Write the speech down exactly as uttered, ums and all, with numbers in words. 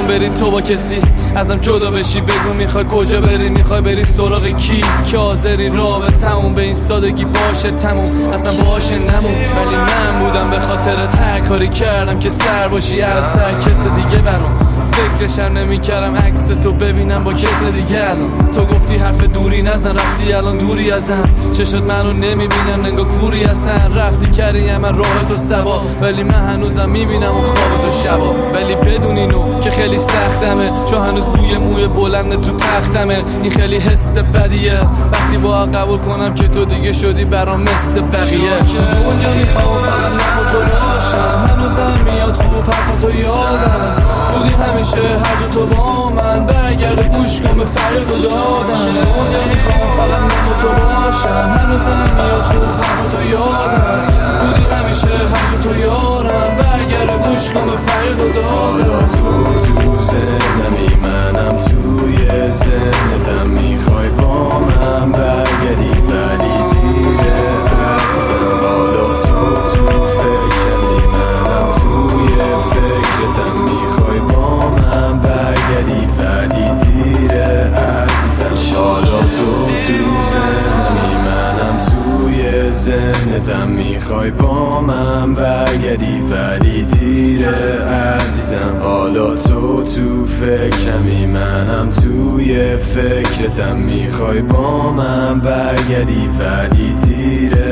میخوام بری تو با کسی ازم جدا بشی، بگو میخوای کجا بری، میخوای بری سراغ کی، که حاضری رابطمون به این سادگی باشه تموم، اصلا باشه نمون. ولی من بودم به خاطرت هر کاری کردم که سر باشی از سر کس دیگه برام، فکرشم نمی کردم عکس تو ببینم با کس دیگه. الان تو گفتی حرف دوری نزن، رفتی الان دوری ازم، چشات منو نمی بینم نگاه کوری هستن، رفتی کردی من راه تو سوا، ولی من هنوزم می بینم اون خواب تو شبا. ولی بدون اینو که خیلی سختمه، چون هنوز بوی موی بلند تو تختمه، این خیلی حس بدیه وقتی با قبول کنم که تو دیگه شدی برام مثل بقیه. تو دنیا میخوام فقط من تو باشم، هنوزم میاد خوب حرفاتو یادم، بودی همیشه هر جا تو با من، برگرد گوش کن به فریاد و دادم. دنیا میخوام فقط من تو باشم، هنوزم میاد خوب حرفاتو یادم، بودی همیشه هر جا تو یارم، برگرد گوش کن به فریاد و دادم. تو تو زندمی منم توی ذهنتم، میخوای با من برگردی ولی دیره عزیزم، بالا تو تو فکرمی منم توی فکرتم، میخوای با من برگردی ولی دیره عزیزم، بالا تو تو زندمی منم توی ذهنتم، میخوای با من برگردی ولی دیره عزیزم، حالا تو تو فکرمی منم توی فکرتم، میخوای با من برگردی ولی دیره